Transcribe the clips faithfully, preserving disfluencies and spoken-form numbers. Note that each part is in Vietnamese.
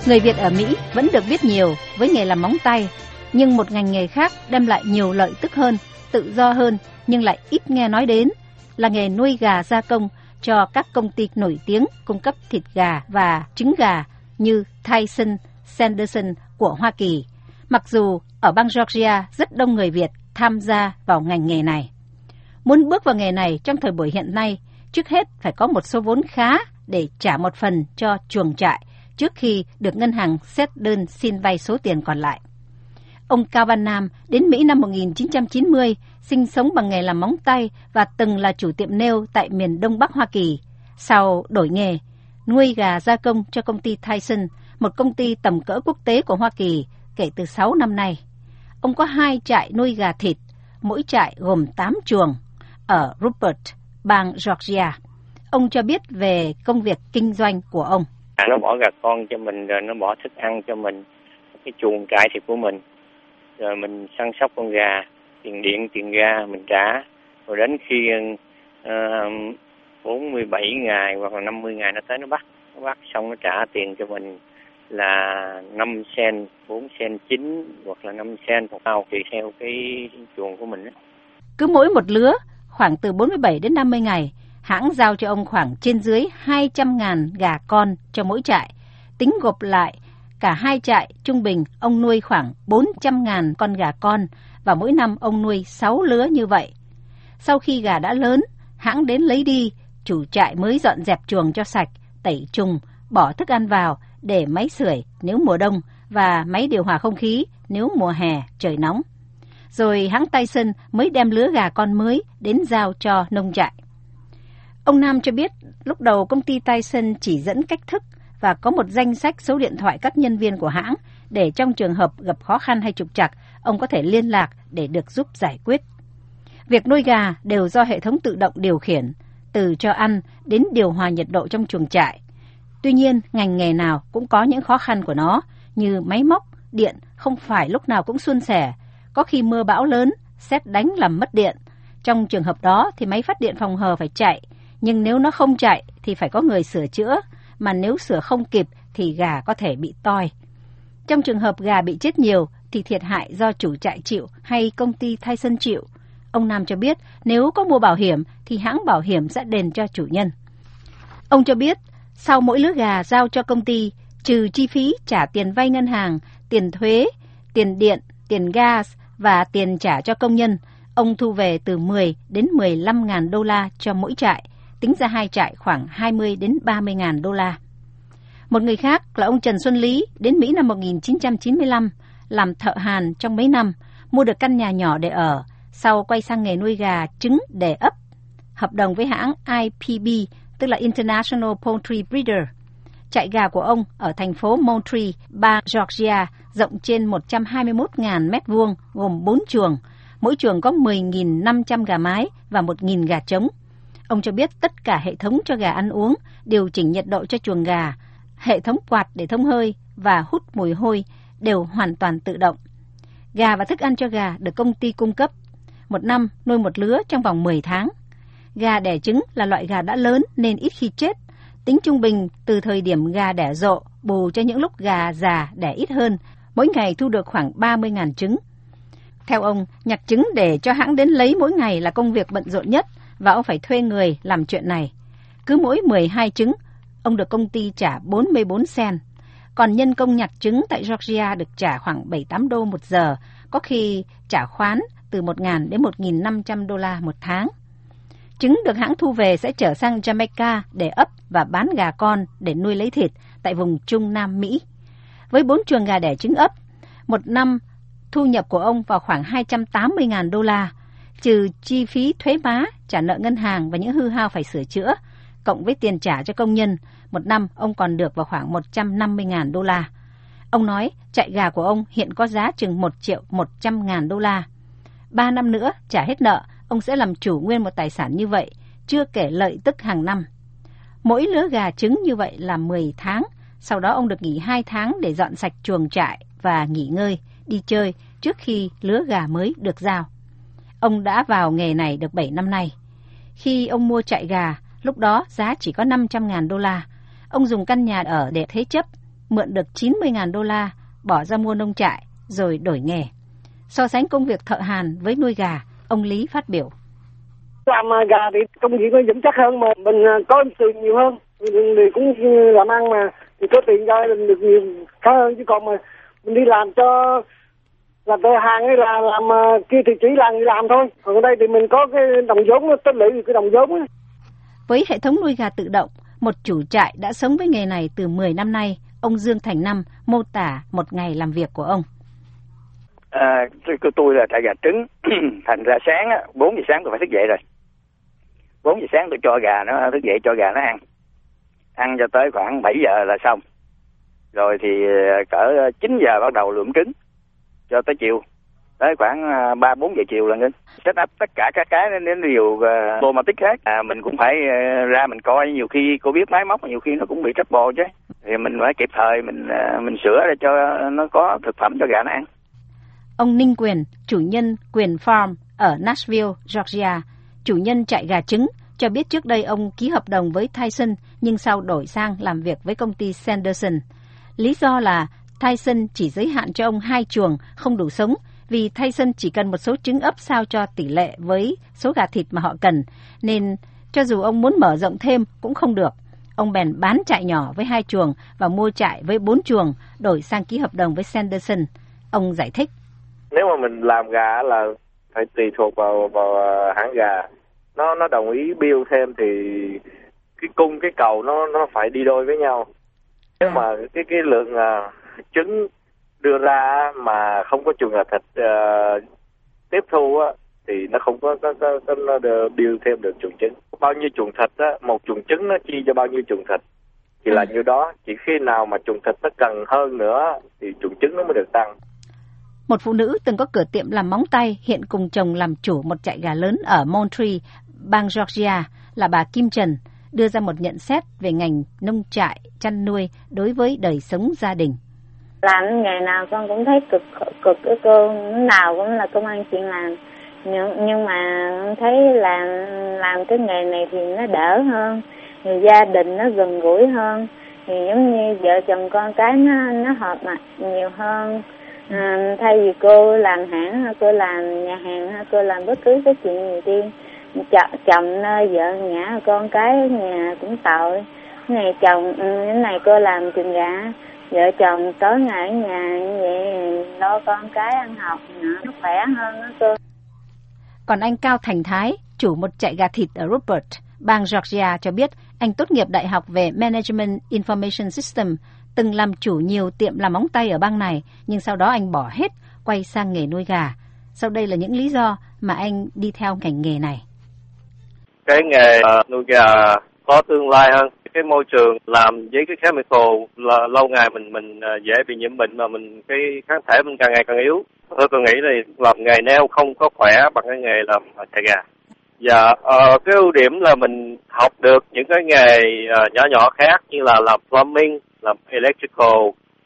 Người Việt ở Mỹ vẫn được biết nhiều với nghề làm móng tay, nhưng một ngành nghề khác đem lại nhiều lợi tức hơn, tự do hơn nhưng lại ít nghe nói đến là nghề nuôi gà gia công cho các công ty nổi tiếng cung cấp thịt gà và trứng gà như Tyson, Sanderson của Hoa Kỳ. Mặc dù ở bang Georgia rất đông người Việt tham gia vào ngành nghề này. Muốn bước vào nghề này trong thời buổi hiện nay, trước hết phải có một số vốn khá để trả một phần cho chuồng trại trước khi được ngân hàng xét đơn xin vay số tiền còn lại. Ông Cao Văn Nam đến Mỹ năm một nghìn chín trăm chín mươi, sinh sống bằng nghề làm móng tay và từng là chủ tiệm nail tại miền Đông Bắc Hoa Kỳ. Sau đổi nghề, nuôi gà gia công cho công ty Tyson, một công ty tầm cỡ quốc tế của Hoa Kỳ, kể từ sáu năm nay. Ông có hai trại nuôi gà thịt, mỗi trại gồm tám chuồng, ở Rupert, bang Georgia. Ông cho biết về công việc kinh doanh của ông. Nó bỏ gà con cho mình, rồi nó bỏ thức ăn cho mình, cái chuồng trại thì của mình. Rồi mình săn sóc con gà, tiền điện, tiền ga mình trả. Rồi đến khi uh, bốn mươi bảy ngày hoặc là năm mươi ngày nó tới nó bắt. Nó bắt xong nó trả tiền cho mình là năm sen, bốn sen chín hoặc là năm sen một ao, tùy theo cái chuồng của mình. Cứ mỗi một lứa khoảng từ bốn mươi bảy đến năm mươi ngày, hãng giao cho ông khoảng trên dưới hai trăm ngàn gà con cho mỗi trại. Tính gộp lại, cả hai trại trung bình ông nuôi khoảng bốn trăm ngàn con gà con và mỗi năm ông nuôi sáu lứa như vậy. Sau khi gà đã lớn, hãng đến lấy đi, chủ trại mới dọn dẹp chuồng cho sạch, tẩy trùng, bỏ thức ăn vào để máy sưởi nếu mùa đông và máy điều hòa không khí nếu mùa hè trời nóng. Rồi hãng Tyson mới đem lứa gà con mới đến giao cho nông trại. Ông Nam cho biết lúc đầu công ty Tyson chỉ dẫn cách thức và có một danh sách số điện thoại các nhân viên của hãng để trong trường hợp gặp khó khăn hay trục trặc, ông có thể liên lạc để được giúp giải quyết. Việc nuôi gà đều do hệ thống tự động điều khiển, từ cho ăn đến điều hòa nhiệt độ trong chuồng trại. Tuy nhiên, ngành nghề nào cũng có những khó khăn của nó, như máy móc, điện không phải lúc nào cũng suôn sẻ. Có khi mưa bão lớn, sét đánh làm mất điện. Trong trường hợp đó thì máy phát điện phòng hờ phải chạy, nhưng nếu nó không chạy thì phải có người sửa chữa, mà nếu sửa không kịp thì gà có thể bị toi. Trong trường hợp gà bị chết nhiều thì thiệt hại do chủ trại chịu hay công ty Tyson chịu. Ông Nam cho biết nếu có mua bảo hiểm thì hãng bảo hiểm sẽ đền cho chủ nhân. Ông cho biết sau mỗi lứa gà giao cho công ty, trừ chi phí trả tiền vay ngân hàng, tiền thuế, tiền điện, tiền gas và tiền trả cho công nhân, ông thu về từ mười đến mười lăm ngàn đô la cho mỗi trại, tính ra hai trại khoảng hai mươi đến ba mươi ngàn đô la. Một người khác là ông Trần Xuân Lý đến Mỹ năm một nghìn chín trăm chín mươi lăm, làm thợ hàn trong mấy năm, mua được căn nhà nhỏ để ở, sau quay sang nghề nuôi gà trứng để ấp, hợp đồng với hãng I P B, tức là International Poultry Breeder. Trại gà của ông ở thành phố Moultrie, bang Georgia, rộng trên một trăm hai mươi mốt nghìn mét vuông, gồm bốn chuồng. Mỗi chuồng có mười nghìn năm trăm gà mái và một nghìn gà trống. Ông cho biết tất cả hệ thống cho gà ăn uống, điều chỉnh nhiệt độ cho chuồng gà, hệ thống quạt để thông hơi và hút mùi hôi đều hoàn toàn tự động. Gà và thức ăn cho gà được công ty cung cấp. Một năm nuôi một lứa trong vòng mười tháng. Gà đẻ trứng là loại gà đã lớn nên ít khi chết. Tính trung bình từ thời điểm gà đẻ rộ bù cho những lúc gà già đẻ ít hơn, mỗi ngày thu được khoảng ba mươi nghìn trứng. Theo ông, nhặt trứng để cho hãng đến lấy mỗi ngày là công việc bận rộn nhất và ông phải thuê người làm chuyện này. Cứ mỗi mười hai trứng, ông được công ty trả bốn mươi bốn sen. Còn nhân công nhặt trứng tại Georgia được trả khoảng bảy tám đô một giờ, có khi trả khoán từ một nghìn đến một nghìn năm trăm đô la một tháng. Trứng được hãng thu về sẽ chở sang Jamaica để ấp và bán gà con để nuôi lấy thịt tại vùng Trung Nam Mỹ. Với bốn chuồng gà đẻ trứng ấp, một năm thu nhập của ông vào khoảng hai trăm tám mươi nghìn đô la, trừ chi phí thuế má, trả nợ ngân hàng và những hư hao phải sửa chữa, cộng với tiền trả cho công nhân, một năm ông còn được vào khoảng một trăm năm mươi nghìn đô la. Ông nói trại gà của ông hiện có giá chừng một triệu một trăm ngàn đô la. Ba năm nữa trả hết nợ, ông sẽ làm chủ nguyên một tài sản như vậy, chưa kể lợi tức hàng năm. Mỗi lứa gà trứng như vậy là mười tháng, sau đó ông được nghỉ hai tháng để dọn sạch chuồng trại và nghỉ ngơi, đi chơi trước khi lứa gà mới được giao. Ông đã vào nghề này được bảy năm nay. Khi ông mua trại gà, lúc đó giá chỉ có năm trăm ngàn đô la. Ông dùng căn nhà ở để thế chấp, mượn được chín mươi nghìn đô la, bỏ ra mua nông trại, rồi đổi nghề. So sánh công việc thợ hàn với nuôi gà, ông Lý phát biểu. Làm gà thì công việc nó vững chắc hơn, mà mình có tiền nhiều hơn, thì cũng làm ăn mà, thì có tiền ra được nhiều khá hơn, chứ còn mà mình đi làm cho làm thợ hàn hay là làm kia thì chỉ là người làm thôi. Còn ở đây thì mình có cái đồng vốn, tích lũy cái đồng vốn ấy. Với hệ thống nuôi gà tự động, một chủ trại đã sống với nghề này từ mười năm nay, ông Dương Thành Năm mô tả một ngày làm việc của ông. À, tôi, tôi là trại gà trứng, thành ra sáng á, bốn giờ sáng tôi phải thức dậy rồi. bốn giờ sáng tôi cho gà nó thức dậy, cho gà nó ăn. Ăn cho tới khoảng bảy giờ là xong. Rồi thì cỡ chín giờ bắt đầu lượm trứng, cho tới chiều. Tới khoảng ba bốn giờ chiều là ngưng. Set up tất cả các cái đến điều automatic hết. À, mình cũng phải ra mình coi, nhiều khi cô biết máy móc, nhiều khi nó cũng bị trouble chứ. Thì mình phải kịp thời mình mình sửa để cho nó có thực phẩm cho gà nó ăn. Ông Ninh Quyền, chủ nhân Quyền Farm ở Nashville, Georgia, chủ nhân trại gà trứng, cho biết trước đây ông ký hợp đồng với Tyson nhưng sau đổi sang làm việc với công ty Sanderson. Lý do là Tyson chỉ giới hạn cho ông hai chuồng không đủ sống, vì Tyson chỉ cần một số trứng ấp sao cho tỷ lệ với số gà thịt mà họ cần, nên cho dù ông muốn mở rộng thêm cũng không được. Ông bèn bán trại nhỏ với hai chuồng và mua trại với bốn chuồng, đổi sang ký hợp đồng với Sanderson. Ông giải thích. Nếu mà mình làm gà là phải tùy thuộc vào vào hãng gà. Nó nó đồng ý bill thêm thì cái cung cái cầu nó nó phải đi đôi với nhau. Nếu mà cái cái lượng uh, trứng đưa ra mà không có chuồng gà thịt uh, tiếp thu á, thì nó không có có có, có nó bill thêm được chuồng trứng. Bao nhiêu chuồng thịt á, một chuồng trứng nó chia cho bao nhiêu chuồng thịt thì là nhiêu đó. Chỉ khi nào mà chuồng thịt nó cần hơn nữa thì chuồng trứng nó mới được tăng. Một phụ nữ từng có cửa tiệm làm móng tay, hiện cùng chồng làm chủ một trại gà lớn ở Montreal, bang Georgia, là bà Kim Trần, đưa ra một nhận xét về ngành nông trại, chăn nuôi đối với đời sống gia đình. Làm ngày nào con cũng thấy cực cực cái cô, nào cũng là công ăn chuyện làm. Nhưng, nhưng mà thấy làm làm cái nghề này thì nó đỡ hơn, thì gia đình nó gần gũi hơn, thì giống như vợ chồng con cái nó nó hợp mặt nhiều hơn. À, thay vì cô làm hãng, cô làm nhà hàng, cô làm bất cứ cái chuyện gì đi, Ch- chồng nơi vợ ngã, con cái ở nhà cũng tội. Cái này chồng, cái này cô làm trường gà, vợ chồng tối ngày ở nhà như vậy lo con cái ăn học nữa, nó khỏe hơn đó cô. Còn anh Cao Thành Thái, chủ một trại gà thịt ở Rupert, bang Georgia, cho biết anh tốt nghiệp đại học về Management Information System, từng làm chủ nhiều tiệm làm móng tay ở bang này, nhưng sau đó anh bỏ hết, quay sang nghề nuôi gà. Sau đây là những lý do mà anh đi theo ngành nghề này. Cái nghề uh, nuôi gà có tương lai hơn. Cái môi trường làm với cái chemical là lâu ngày mình mình uh, dễ bị nhiễm bệnh, mà mình cái kháng thể mình càng ngày càng yếu. Tôi tôi nghĩ là làm nghề nail không có khỏe bằng cái nghề làm trại gà. Và uh, cái ưu điểm là mình học được những cái nghề uh, nhỏ nhỏ khác như là làm plumbing, làm electrical,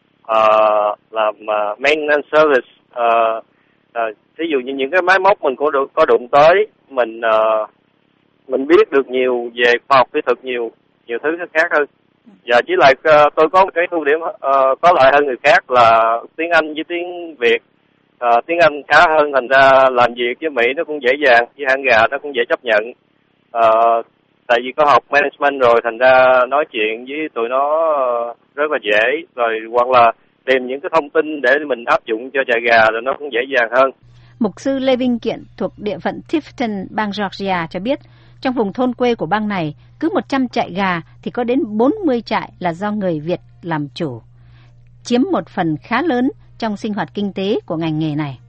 uh, làm uh, maintenance service. Uh, uh, ví dụ như những cái máy móc mình có được có đụng tới, mình uh, mình biết được nhiều về khoa học kỹ thuật, nhiều nhiều thứ khác hơn. Và chỉ lại uh, tôi có một cái ưu điểm uh, có lợi hơn người khác là tiếng Anh với tiếng Việt. Uh, tiếng Anh khá hơn, thành ra làm việc với Mỹ nó cũng dễ dàng, với hãng gà nó cũng dễ chấp nhận. Uh, tại vì có học management rồi, thành ra nói chuyện với tụi nó rất là dễ, rồi hoặc là tìm những cái thông tin để mình áp dụng cho trại gà rồi nó cũng dễ dàng hơn. Mục sư Lê Vinh Kiện thuộc địa phận Tifton, bang Georgia cho biết, trong vùng thôn quê của bang này, cứ một trăm trại gà thì có đến bốn mươi trại là do người Việt làm chủ, chiếm một phần khá lớn trong sinh hoạt kinh tế của ngành nghề này.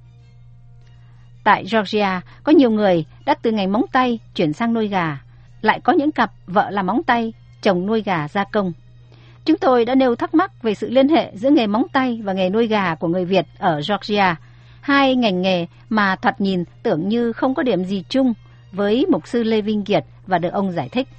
Tại Georgia, có nhiều người đã từ ngành móng tay chuyển sang nuôi gà, lại có những cặp vợ làm móng tay, chồng nuôi gà gia công. Chúng tôi đã nêu thắc mắc về sự liên hệ giữa nghề móng tay và nghề nuôi gà của người Việt ở Georgia, hai ngành nghề mà thoạt nhìn tưởng như không có điểm gì chung, với mục sư Lê Vinh Kiệt, và được ông giải thích.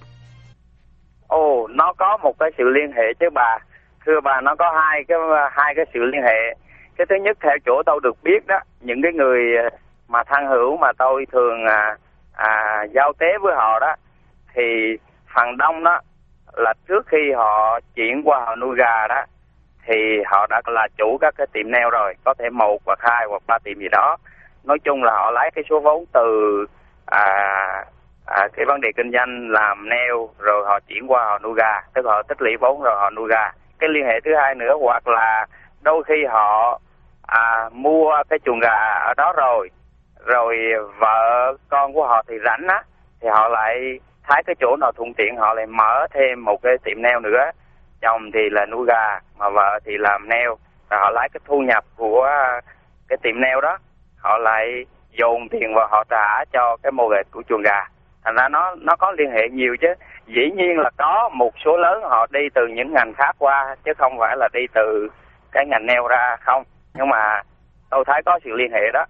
Ồ, nó có một cái sự liên hệ chứ bà. Thưa bà, nó có hai cái hai cái sự liên hệ. Cái thứ nhất, theo chỗ tôi được biết đó, những cái người mà thân hữu mà tôi thường à, à, giao tế với họ đó, thì phần đông đó là trước khi họ chuyển qua họ nuôi gà đó thì họ đã là chủ các cái tiệm nail rồi, có thể một hoặc hai hoặc ba tiệm gì đó. Nói chung là họ lấy cái số vốn từ à, à, cái vấn đề kinh doanh làm nail rồi họ chuyển qua họ nuôi gà, tức họ tích lũy vốn rồi họ nuôi gà. Cái liên hệ thứ hai nữa, hoặc là đôi khi họ à, mua cái chuồng gà ở đó rồi, rồi vợ con của họ thì rảnh á, thì họ lại thấy cái chỗ nào thuận tiện họ lại mở thêm một cái tiệm nail nữa. Chồng thì là nuôi gà mà vợ thì làm nail, rồi họ lấy cái thu nhập của cái tiệm nail đó, họ lại dồn tiền vào họ trả cho cái mortgage của chuồng gà. Thành ra nó nó có liên hệ nhiều chứ. Dĩ nhiên là có một số lớn họ đi từ những ngành khác qua, chứ không phải là đi từ cái ngành nail ra không. Nhưng mà tôi thấy có sự liên hệ đó.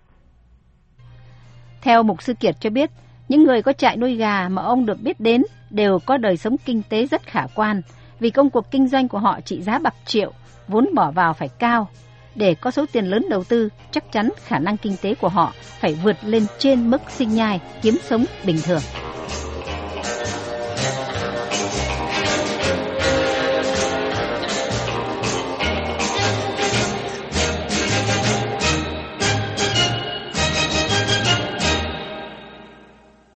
Theo mục sư Kiệt cho biết, những người có trại nuôi gà mà ông được biết đến đều có đời sống kinh tế rất khả quan, vì công cuộc kinh doanh của họ trị giá bạc triệu, vốn bỏ vào phải cao. Để có số tiền lớn đầu tư, chắc chắn khả năng kinh tế của họ phải vượt lên trên mức sinh nhai, kiếm sống bình thường.